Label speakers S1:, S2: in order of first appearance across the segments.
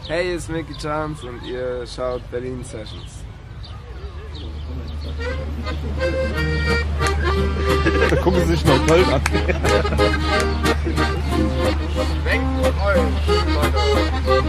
S1: Hey, hier ist Mickey Chance und ihr schaut Berlin Sessions.
S2: Da gucken Sie sich Neukölln an.
S1: Weg von euch, Leute.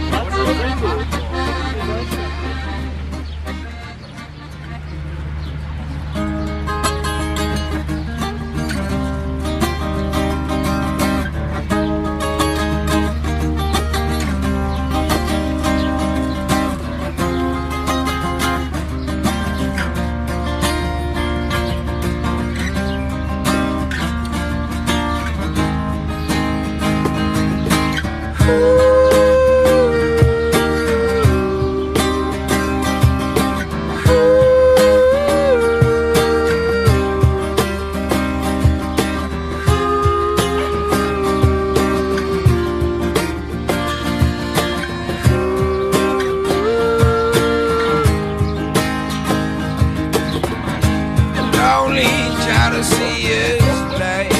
S3: Only try to see his light.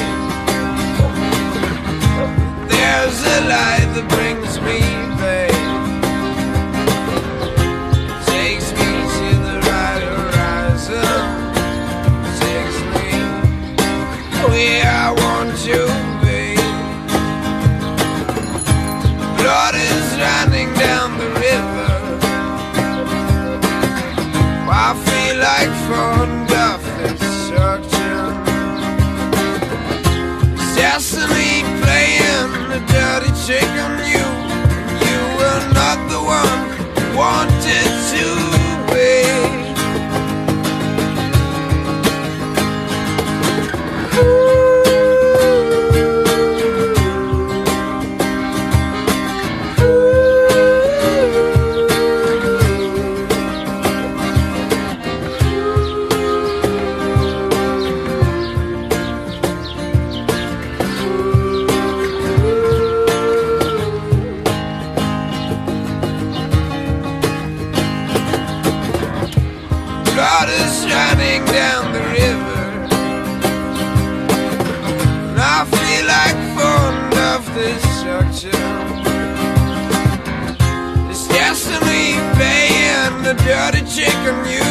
S3: There's a light that brings me back, takes me to the right horizon, takes me where I want to be. Blood is running down the river. I feel like fond of destruction. Destiny playing the dirty trick on you. You were not the one who wanted to be. Blood is running down the river, and I feel like fond of destruction. It's destiny playing the dirty trick on you.